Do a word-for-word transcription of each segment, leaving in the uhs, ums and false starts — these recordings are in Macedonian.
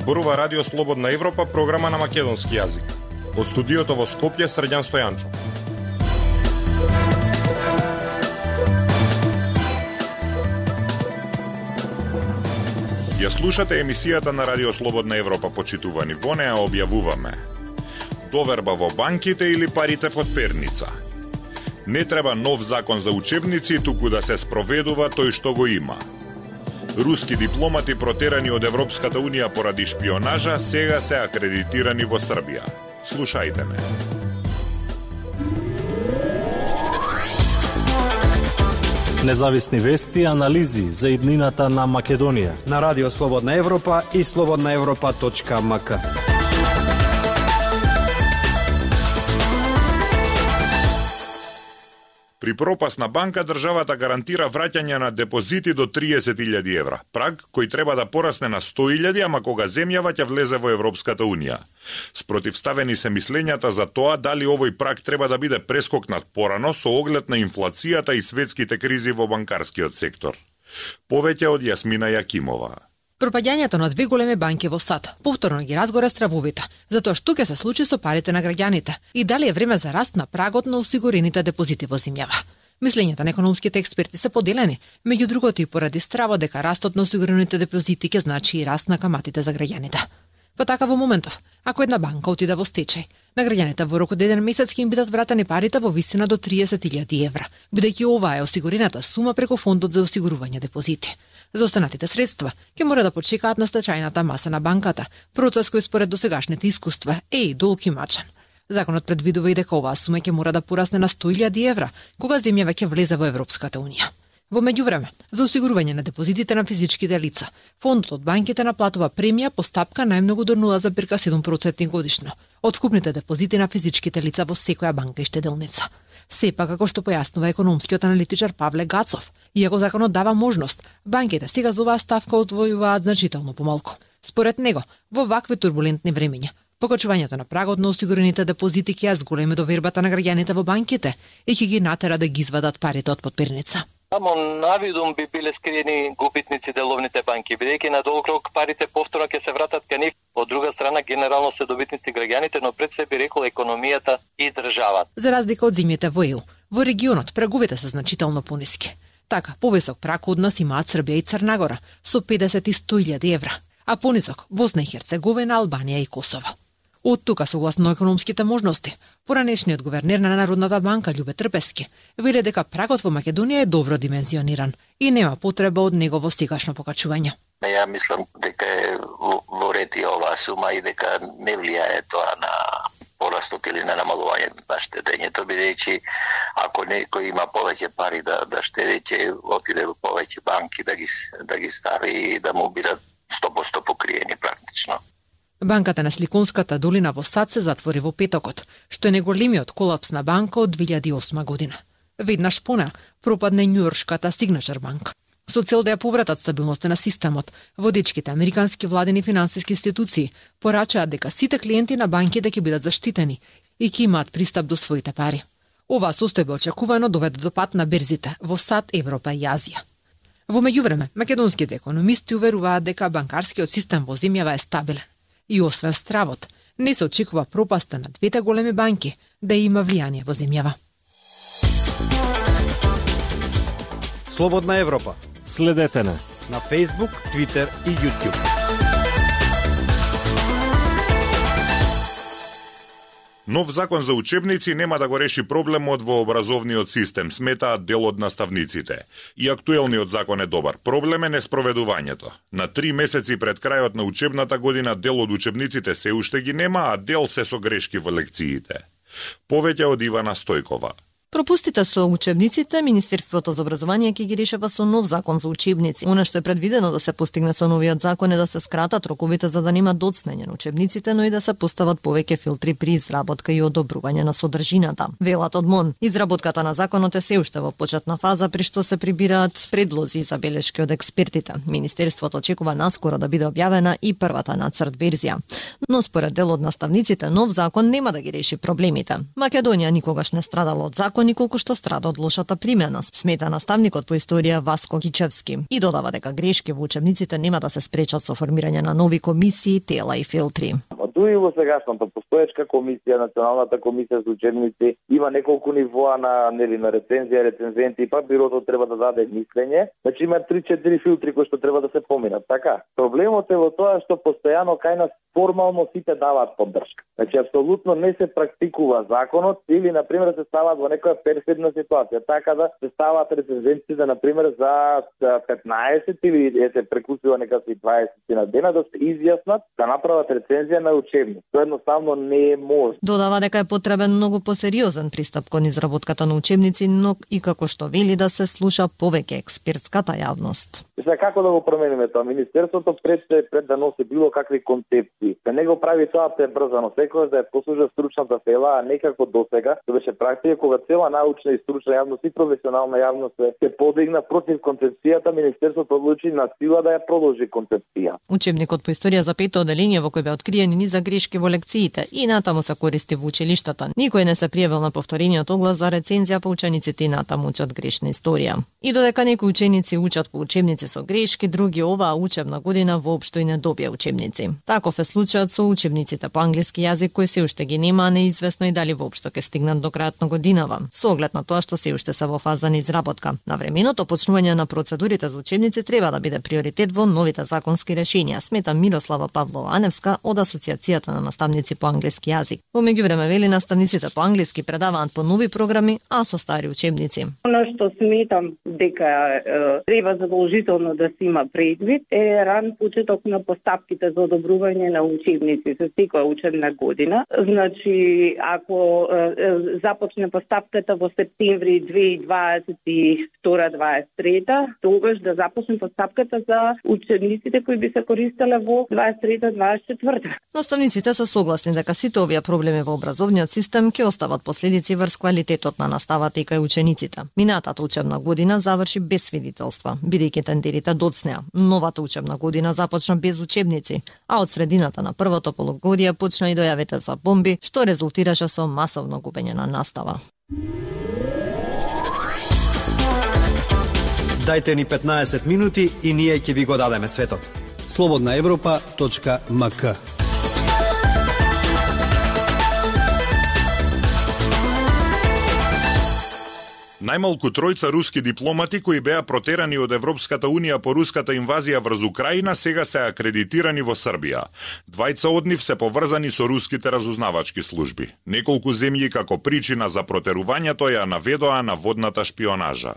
Зборува Радио Слободна Европа, програма на македонски јазик. Од студиото во Скопје, Срđan Стојанчов. Ја слушате емисијата на Радио Слободна Европа, почитувани. Во неа објавуваме: доверба во банките или парите под перница. Не треба нов закон за учебници, туку да се спроведува тој што го има. Руски дипломати протерани од Европската Унија поради шпионажа сега се акредитирани во Србија. Слушајте ме. Независни вести и анализи за иднината на Македонија на Радио Слободна Европа и слободна европа точка ем ка. При пропасна банка државата гарантира враќање на депозити до триесет илјади евра, праг кој треба да порасне на сто илјади, ама кога земјава ќе влезе во Европската Унија. Спротивставени се мислењата за тоа дали овој праг треба да биде прескокнат порано со оглед на инфлацијата и светските кризи во банкарскиот сектор. Повеќе од Јасмина Јакимова. Пропаѓањето на две големи банки во САД повторно ги разгоре стравовите, затоа што ќе се случи со парите на граѓаните и дали е време за раст на прагот на осигурените депозити во земјава. Мислењата на економските експерти се поделени, меѓу другото и поради страва дека растот на осигурените депозити ќе значи и раст на каматите за граѓаните. Па така во моментов, ако една банка отиде во стечај, на граѓаните во рок од еден месец ќе им бидат вратени парите во висина до триесет илјади евра, бидејќи ова е осигурената сума преку фондот за осигурување депозити. За останатите средства ќе мора да почекаат на стечајната маса на банката, процес кој според досегашните искуства е и долг и мачен. Законот предвидува и дека оваа сума ќе мора да порасне на сто илјади евра, кога земјава ќе влезе во Европската Унија. Во меѓувреме, за осигурување на депозитите на физичките лица, фондот од банките наплатува премија по стапка најмногу до нула зарез седум проценти годишно од вкупните депозити на физичките лица во секоја банка и штеделница. Сепак, како што појаснува економскиот аналитичар Павле Гацов, иако законот дава можност, банките сега за оваа ставка одвојуваат значително помалку. Според него, во вакви турбулентни времиња, покачувањето на прагот на осигурените депозити ќе ја зголеми довербата на граѓаните во банките и ќе ги натера да ги извадат парите од подперница. Само навидум би биле скриени губитници деловните банки, бидејќи на долг рок парите повторно ќе се вратат кај нив. Од друга страна, генерално се добитници граѓаните, но пред се би рекол економијата и државата. За разлика од земјите во Е Ју, во регионот праговите се значително пониски. Така, повисок праг од нас имаат Србија и Црна Гора со педесет и сто илјади евра, а понисок Босна и Херцеговина, Албанија и Косово. Од тука, согласно економските можности, поранешниот гувернер на Народната банка Љубе Трпески вели дека прагот во Македонија е добро димензиониран и нема потреба од негово сегашно покачување. Ја мислам дека е во ред и оваа сума и дека не влијае тоа на порастот или на намалувањето на штедењето, бидејќи ако некој има повеќе пари да да штеди, ќе отиде во повеќе банки да ги да ги стави и да му бидат сто проценти покриени практично. Банката на Сликонската долина во САД се затвори во петокот, што е најголемиот колапс на банка од две илјади и осма година. Веднаш по неа пропадне њујоршката Signature Bank. Со цел да ја повратат стабилноста на системот, водечките американски владени финансиски институции порачаат дека сите клиенти на банките ќе бидат заштитени и ќе имаат пристап до своите пари. Оваа состојба очекувано доведе до пат на берзите во САД, Европа и Азија. Во меѓувреме, македонските економисти уверуваат дека банкарскиот систем во земјава е стабилен. И освен стравот, не се очекува пропаста на двете големи банки да има влијание во земјава. Слободна Европа. Следете на на Facebook, Twitter и YouTube. Нов закон за учебници нема да го реши проблемот во образовниот систем, сметаат дел од наставниците. И актуелниот закон е добар. Проблем е неспроведувањето. На три месеци пред крајот на учебната година дел од учебниците се уште ги нема, а дел се со грешки во лекциите. Повеќе од Ивана Стојкова. Пропустите со учебниците, Министерството за образование ќе ги решава со нов закон за учебници. Она што е предвидено да се постигне со новиот закон е да се скратат роковите за да нема доцнење на учебниците, но и да се постават повеќе филтри при изработка и одобрување на содржината. Велат од МОН, изработката на законот е се уште во почетна фаза, при што се прибираат предлози и забелешки од експертите. Министерството очекува наскоро да биде објавена и првата нацрт верзија. Но според дел од наставниците, нов закон нема да ги реши проблемите. Македонија никогаш не страдала од закон ни колку што страда од лошата примена, смета наставникот по историја Васко Кичевски. И додава дека грешки во учебниците нема да се спречат со формирање на нови комисии, тела и филтри. Дуи во сегашната постоечка комисија, Националната комисија за учебници, има неколку нивоа на нели на рецензија, рецензенти, па бирото треба да даде мислење. Значи има три-четири филтри кои што треба да се поминат, така? Проблемот е во тоа што постојано кај нас формално сите даваат поддршка. Значи апсолутно не се практикува законот или на пример се ставаат во некоја перфидна ситуација, така да се ставаат рецензенците на пример за петнаесет или е се прекусува некакви дваесет на дена да се изјаснат, да направат рецензија на учебник. Тоа едноставно не е може. Додава дека е потребен многу посериозен пристап кон изработката на учебници, но и како што вели да се слуша повеќе експертската јавност. Сега како да го промениме тоа? Министерството пред пред да носи било какви концепции, да не го прави тоа пребрзано, секогаш да ја послужа стручната села, а не како досега, што беше практика кога цела научна и стручна јавност и професионална јавност се подигна против концепцијата, министерството одлучи на сила да ја продолжи концепција. Учебникот по историја за пето оделение во кој беа откриени низа грешки во лекциите и натаму се користи во училиштата. Никој не се пријавил на повторениот оглас за рецензија, па учениците и натаму учат грешна историја. И додека некои ученици учат по учебници со грешки, други оваа учебна година воопшто и не добија учебници. Таков е случајот со учебниците по англиски јазик кои се уште ги нема, а неизвестно и дали воопшто ќе стигнат до крајот на годинава. Со оглед на тоа што се уште се во фаза на изработка. Навременото почнување на процедурите за учебници треба да биде приоритет во новите законски решенија, смета Мирослава Павлова-Аневска од Асоциацијата на наставници по англиски јазик. Во меѓувреме вели наставниците по англиски предаваат по нови програми, а со стари учебници. Оно што сметам дека е, треба задолжително да се има предвид е ран почеток на постапките за одобрување на учебници за секоја учебна година. Значи, ако е, започне постапката во септември две дваесет и втора дваесет и трета, тогаш да започне постапката за учебниците кои би се користеле во дваесет и трета дваесет и четврта. Наставниците се согласни дека сите овие проблеми во образовниот систем ќе остават последици врз квалитетот на наставата и кај учениците. Минатата учебна година заврши без свидетелства, бидејќи тендерите доцнеа. Новата учебна година започна без учебници, а од средината на првото полугодие почна и дојавите за бомби, што резултираше со масовно губење на настава. Дајте ни петнаесет минути и ние ќе ви го дадеме светот. слободна европа точка ем ка. Најмалку тројца руски дипломати кои беа протерани од Европската унија по руската инвазија врз Украина сега се акредитирани во Србија. Двајца од нив се поврзани со руските разузнавачки служби. Неколку земји како причина за протерувањето ја наведоа на водната шпионажа.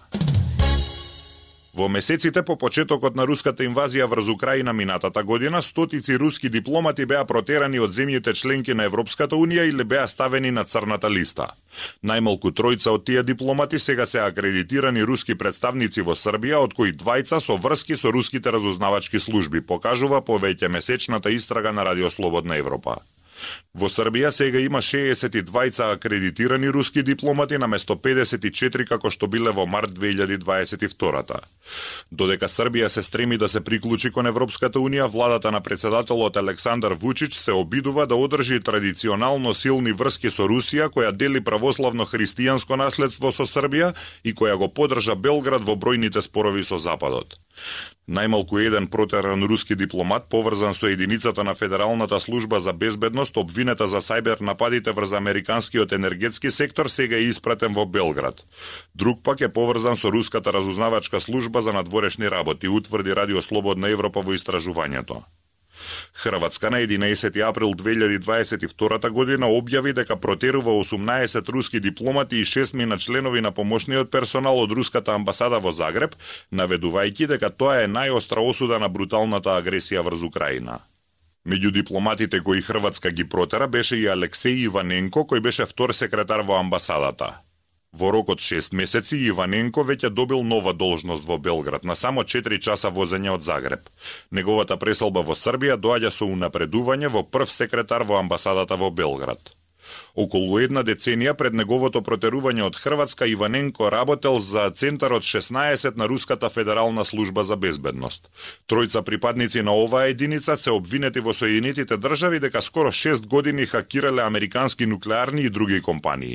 Во месеците по почетокот на руската инвазија врз Украина минатата година, стотици руски дипломати беа протерани од земјите членки на Европската унија или беа ставени на црната листа. Најмалку тројца од тие дипломати сега се акредитирани руски представници во Србија, од кои двајца со врски со руските разузнавачки служби, покажува повеќе месечната истрага на Радио Слободна Европа. Во Србија сега има шеесет и двајца акредитирани руски дипломати наместо педесет и четири како што биле во март две илјади дваесет и втора. Додека Србија се стреми да се приклучи кон Европската унија, владата на председателот Александар Вучич се обидува да одржи традиционално силни врски со Русија, која дели православно-христијанско наследство со Србија и која го поддржа Белград во бројните спорови со Западот. Најмалку еден протеран руски дипломат, поврзан со единицата на Федералната служба за безбедност, обвинета за сајбер нападите врз американскиот енергетски сектор, сега е испратен во Белград. Друг пак е поврзан со руската разузнавачка служба за надворешни работи, утврди Радио Слободна Европа во истражувањето. Хрватска на единаесети април две илјади дваесет и втора година објави дека протерува осумнаесет руски дипломати и шестмина членови на помошниот персонал од руската амбасада во Загреб, наведувајќи дека тоа е најостра осуда на бруталната агресија врз Украина. Меѓу дипломатите кои Хрватска ги протера беше и Алексеј Иваненко, кој беше втор секретар во амбасадата. Во рок од шест месеци Иваненко веќе добил нова должност во Белград на само четири часа возење од Загреб. Неговата преселба во Србија доаѓа со унапредување во прв секретар во амбасадата во Белград. Околу една деценија пред неговото протерување од Хрватска, Иваненко работел за Центарот шеснаесет на Руската федерална служба за безбедност. Тројца припадници на оваа единица се обвинети во Соединетите држави дека скоро шест години хакирале американски нуклеарни и други компании.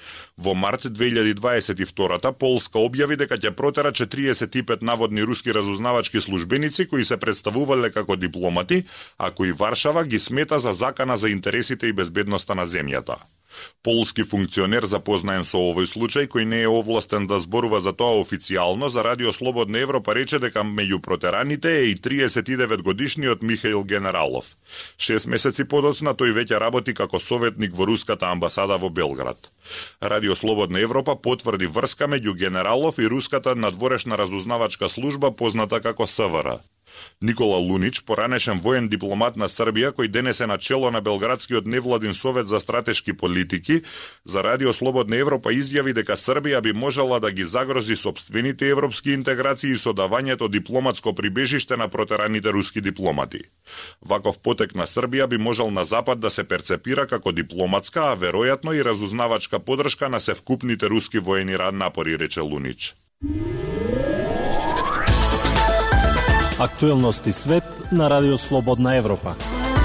Во март две илјади дваесет и втора Полска објави дека ќе протера четириесет и пет наводни руски разузнавачки службеници кои се представувале како дипломати, а кои Варшава ги смета за закана за интересите и безбедноста на земјата. Полски функционер запознаен со овој случај, кој не е овластен да зборува за тоа официјално, за Радио Слободна Европа рече дека меѓу протераните е и триесет и девет годишниот Михаил Генералов. Шест месеци подоцна тој веќе работи како советник во руската амбасада во Белград. Радио Слободна Европа потврди врска меѓу Генералов и руската надворешна разузнавачка служба позната како С В Р. Никола Лунич, поранешен воен дипломат на Србија, кој денес е на чело на Белградскиот невладин совет за стратешки политики, за Радио Слободна Европа изјави дека Србија би можела да ги загрози собствените европски интеграции со давањето дипломатско прибежиште на протераните руски дипломати. Ваков потек на Србија би можел на Запад да се перцепира како дипломатска, а веројатно и разузнавачка подршка на севкупните руски воени напори, рече Лунич. Актуелности свет на Радио Слободна Европа.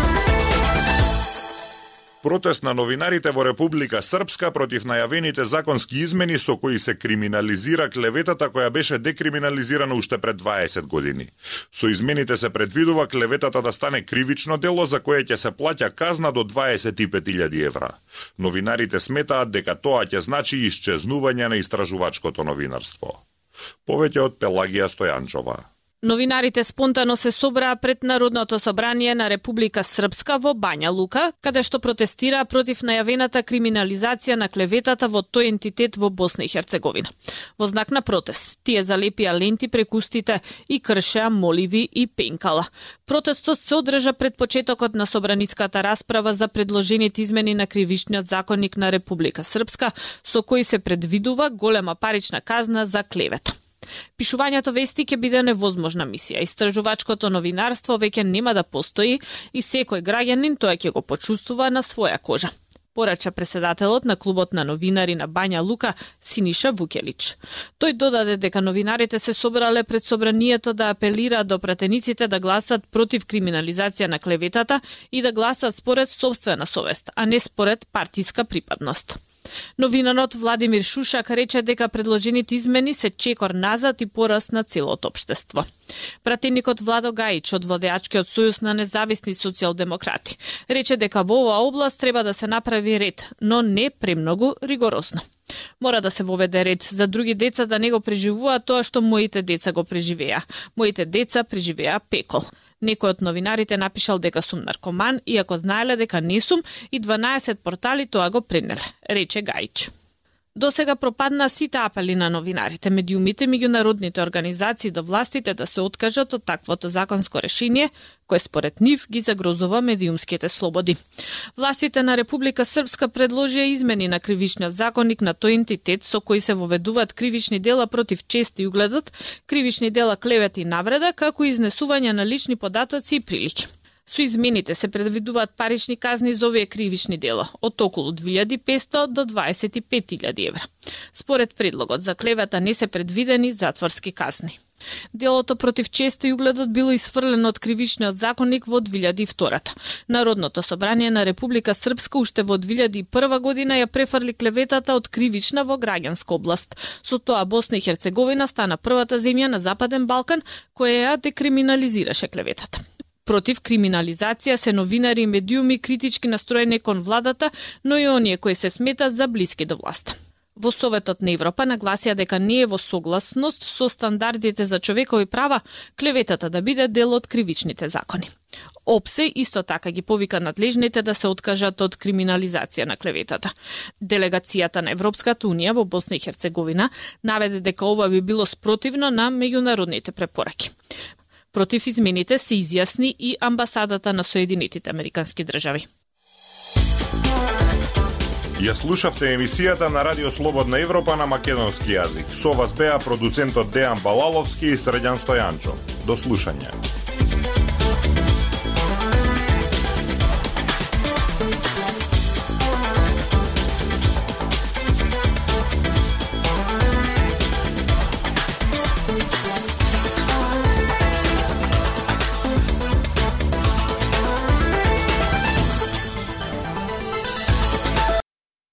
Протест на новинарите во Република Српска против најавените законски измени со кои се криминализира клеветата која беше декриминализирана уште пред дваесет години. Со измените се предвидува клеветата да стане кривично дело за кое ќе се плаќа казна до дваесет и пет илјади евра. Новинарите сметаат дека тоа ќе значи исчезнување на истражувачкото новинарство. Повеќе од Пелагија Стојанчова. Новинарите спонтано се собраа пред Народното собрание на Република Српска во Бања Лука, каде што протестираа против најавената криминализација на клеветата во тој ентитет во Босна и Херцеговина. Во знак на протест, тие залепија ленти прекустите и кршеа моливи и пенкала. Протестот се одржа пред почетокот на собраниската расправа за предложените измени на кривичниот законник на Република Српска, со кои се предвидува голема парична казна за клевета. Пишувањето вести ќе биде невозможна мисија. Истражувачкото новинарство веќе нема да постои и секој граѓанин тоа ќе го почувствува на своја кожа, порача преседателот на клубот на новинари на Бања Лука Синиша Вукелич. Тој додаде дека новинарите се собрале пред собранието да апелираат до пратениците да гласат против криминализација на клеветата и да гласат според собствена совест, а не според партиска припадност. Новинарот Владимир Шушак рече дека предложените измени се чекор назад и пораст на целото општество. Пратеникот Владо Гајич од Владеачкиот сојуз на независни социјалдемократи рече дека во оваа област треба да се направи ред, но не премногу ригорозно. Мора да се воведе ред за други деца да не го преживуваат тоа што моите деца го преживеа. Моите деца преживеа пекол. Некој од новинарите напишал дека сум наркоман, иако знаеле дека не сум, и дванаесет портали тоа го пренеле, рече Гајич. До сега пропадна сите апели на новинарите, медиумите, меѓународните организации до властите да се откажат од таквото законско решение, кое според нив ги загрозува медиумските слободи. Властите на Република Српска предложија измени на кривичниот законник на тој ентитет со кои се воведуваат кривични дела против чест и угледот, кривични дела клевета и навреда, како и изнесување на лични податоци и прилики. Со измените се предвидуваат парични казни за овие кривични дела од околу две илјади и петстотини до дваесет и пет илјади евра. Според предлогот за клевета не се предвидени затворски казни. Делото против честа и угледот било исфрлено од кривичниот законник во две илјади и втора. Народното собрание на Република Српска уште во две илјади и прва година ја префрли клеветата од кривична во граѓанска област. Со тоа Босна и Херцеговина стана првата земја на Западен Балкан која ја декриминализираше клеветата. Против криминализација се новинари и медиуми критички настроени кон владата, но и оние кои се сметат за блиски до власта. Во Советот на Европа нагласија дека не е во согласност со стандардите за човекови права клеветата да биде дел од кривичните закони. ОПСЕ исто така ги повика надлежните да се откажат од криминализација на клеветата. Делегацијата на Европската унија во Босна и Херцеговина наведе дека ова би било спротивно на меѓународните препораки. Против измените се изјасни и амбасадата на Соединетите Американски држави. Ја слушавте емисијата на Радио Слободна Европа на македонски јазик. Со вас беа продуцентот Дејан Балаловски и Срđan Стојанчо. До слушање.